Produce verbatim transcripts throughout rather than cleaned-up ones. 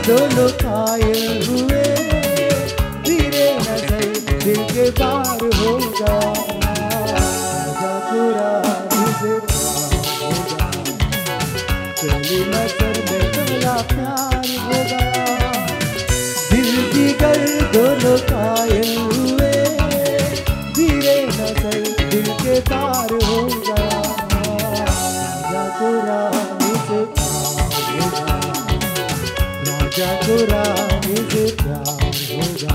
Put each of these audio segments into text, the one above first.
दोनों घायल हुए, धीरे नजर दिल के पार हो गया। राजा पूरा मुझे प्यार हो गया, पहली नजर में पहला प्यार हो गया। दिल जिगर दोनों घायल हुए, धीरे नजर दिल के पार हो गया। राजा पूरा मुझे प्यार हो गया, राजा पूरा मुझे प्यार हो गया।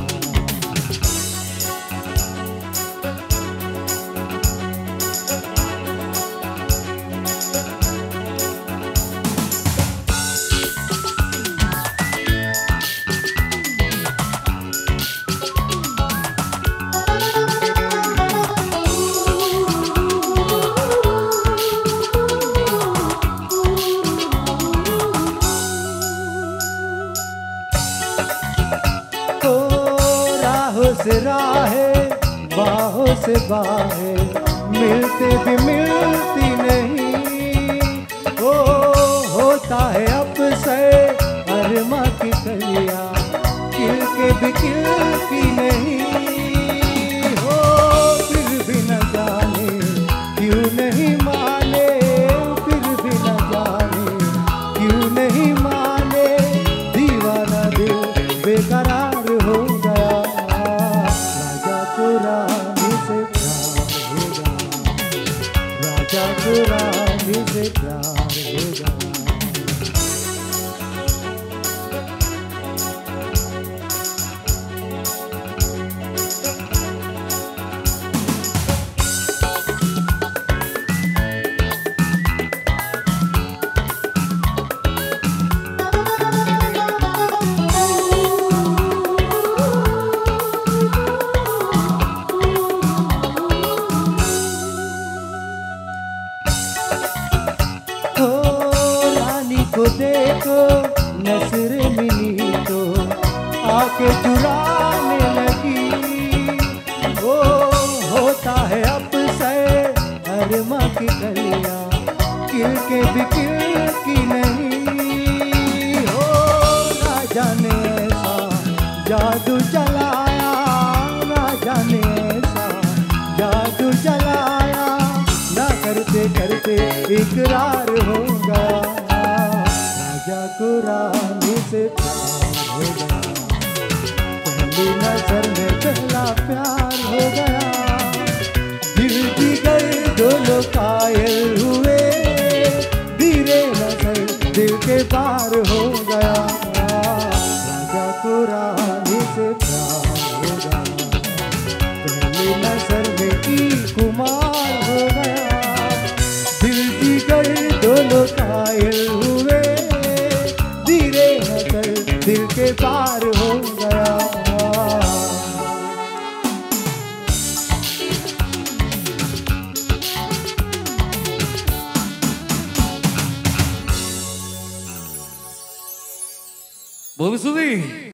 से राहें बाहों से बाहें मिलते भी मिलती नहीं। ओ होता है अफसर अरमा की कलियां खिल के भी खिलती नहीं। हो फिर भी न जाने क्यों नहीं माने, फिर भी न जाने क्यों नहीं माने। दीवाना दिल बेकरार हो गया, पूरा मुझे प्यार होगा, राजा पूरा मुझे प्यार होगा। को देखो नजर मिली तो आके चुराने लगी। वो होता है अफसर अरमा की कलियां खिल के भी खिलती नहीं। हो ना जाने ऐसा जादू चलाया, ना जाने ऐसा जादू चलाया। ना करते करते इकरार हो गया, राजा को रानी से प्यार हो गया। पहली नजर में पहला प्यार हो गया। दिल जिगर दोनों घायल हुए, धीरे नजर दिल के पार हो गया। राजा को रानी से प्यार हो गया, पहली नजर में की कुमार हो गया। दिल जिगर दोनों घायल हुए, धीरे नजर दिल के पार हो गया। बोल सुधी।